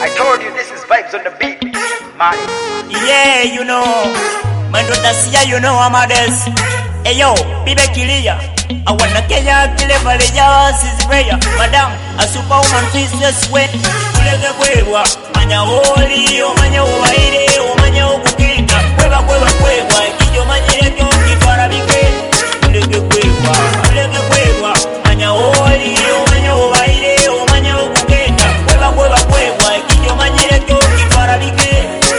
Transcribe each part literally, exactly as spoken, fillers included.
I told you this is vibes on the beat, man. Yeah, you know, Mando Dacia, you know I'm a des. Hey yo, Bibe Kilia, I wanna Kenya, Kileva, the Yawas is prayer. Madam, a superwoman feels this way. Kuleke kwewa, manya holi, o manya uwaire, o manya ukukika. Kwewa, kwewa, kwewa, kijo manyire kyo, kifara bike. Kuleke kwewa, kuleke kwewa, manya holi, o manya uwaire, o manya ukukika. Kwewa, kwewa, kwewa, kijo manyire kyo, kifara bike.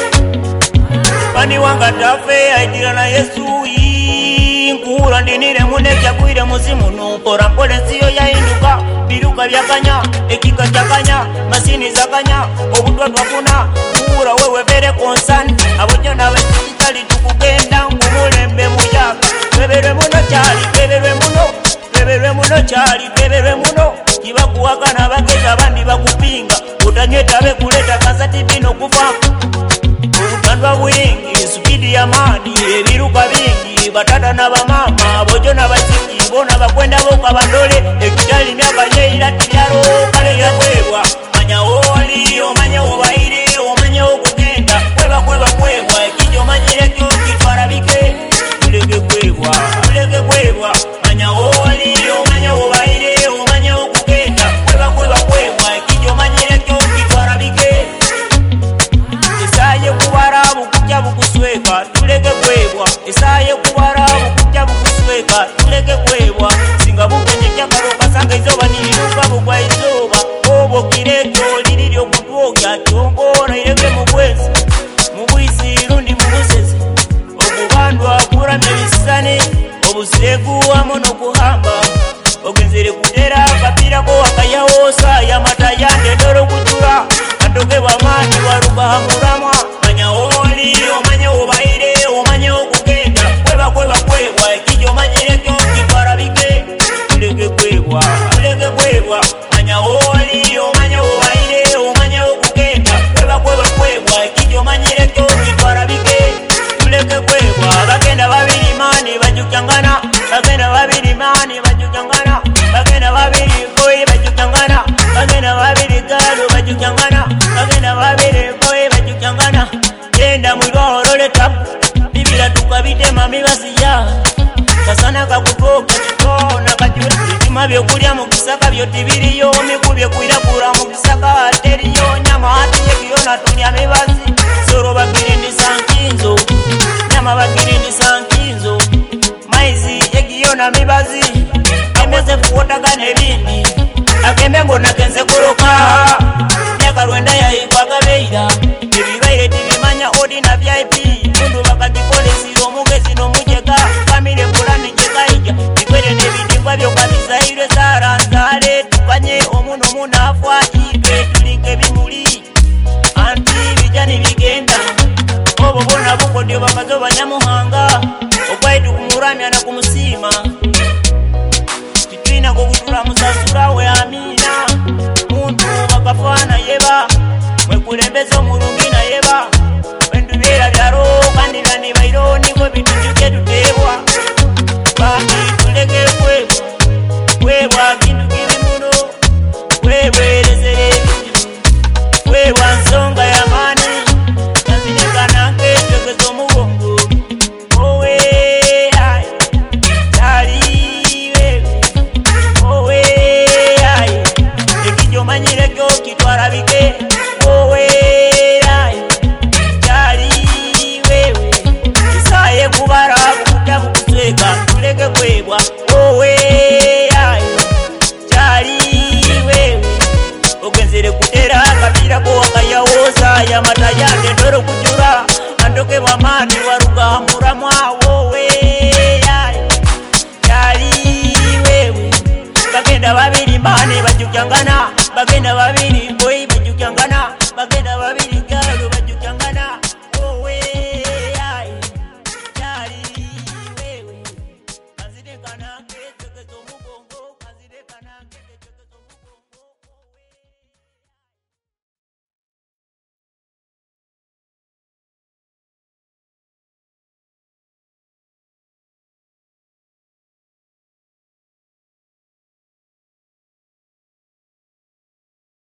Pani wanga tafe, aitira na Yesu Nkura ndinire munevya kuire muzimu nukora mpole siyo ya induka biruka vyakanya, ekika chakanya, masini zakanya obudwa twakuna, kuura wewe vere konsan abojana wesikitali tukugenda ngumulembe mujaka beberwe muno chali, beberwe muno beberwe muno chali, beberwe muno kiba kuwakana bageza bandi bakupinga utanyeta bekuleta kasati bino kufa Utandwa wingi, supidi ya mani, ebiruka bingi Batata na bamama, bojo na basiki Bona bakwenda boka bandole Ekitali miaka yeila tiyaro Kale ya kwewa, manya oli Omanya uwaire, omanya ukugenda Kweba kweba kweba, ekijo manyire kyo Kitwara bike, ulege kwewa Ulege kwewa, manya oli Omanya uwaire, omanya ukugenda Kweba kweba kweba, ekijo manyire kyo Kitwara bike Isaye kubara bukujya bukusweka tuleke kwebwa Isaye kubara bukujya bukusweka tuleke kwebwa Singa bukenye kyakaro kasanga izoba niruka bugwa izoba Obo kireto liryo kutwoga kyongora ireke mubwezi Mubwisi rundi mubusezi Okubandwa kuramye bisane Obusiregu amono kuhamba Ogenzere kutera kapira ko akayawosa ya matayande doro kutura Andoke bamani waruba hamuramwa Manya oli, omanya ubaire, omanya ukugenda Kweba kweba kweba, ekijo manyire kyo kifara bike Ulege kweba, ulege kweba Manya oli, omanya ubaire, omanya ukugenda Kweba kweba kweba, ekijo manyire kyo kifara bike Ulege kweba, bagenda babiri mani bajukyangana Bagenda babiri mani bajukyangana Bagenda babiri boy bajukyangana Bagenda babiri galo bajukyangana Bagenda babiri boy bajukyangana Yenda mwiro roleta Bibila tukabitema mibasiya Kasana kakutoka chitona kajura Itima vyokulya mukisaka vyotibiriyo Mikubye kuirakura mukisaka ateriyo Nyama hati yekiyo natunya mibasi Soro bakirindi sankinzo Nyama bakirindi sankinzo Maizi yekiyo na mibasi Kemeze kuwota gane bindi Akembe ngona kenze kuroka Nyaka rwenda ya ikwaga beida Ibibaire tibimanya odi na V I P Mundu bakatikolesi omugezi nomujeka Kamile kulani njeka ija Ikwere nebidingwa vyo kabisa ire sara nsale Tukanye omuno munafwa Ibe tulinke bimuli Anti bijani bigenda Obo bona buko ndio bakazoba nyamuhanga Okwaitu kumuramya na kumusima Titwina kukutula musasura we amina Muntu bakafana yeba Mwekulembeza omulungina yeba Wendu bera byaro kandi bani bairo niko bitunjuke tutebwa Baki tuleke kwebwa Kwebwa kintu kiri muno Kwebwa elezere bizibu Kwebwa nsonga ya mani Nazinyeka nange tegezo mubongo Owe hai Tali wewe Owe hai Ekijo manyire kyo kitwara bike Owe hai Tali wewe Isaye kubara bukuta bukusweka Tuleke kwebwa Owe hai Tali wewe Ogenzere kutera kabira ko wakayawosa ya matayande doro kujura Andoke wamani waruga hamuramwa Owe hai Tali wewe Bagenda babiri mani bajukyangana Bagenda babiri boy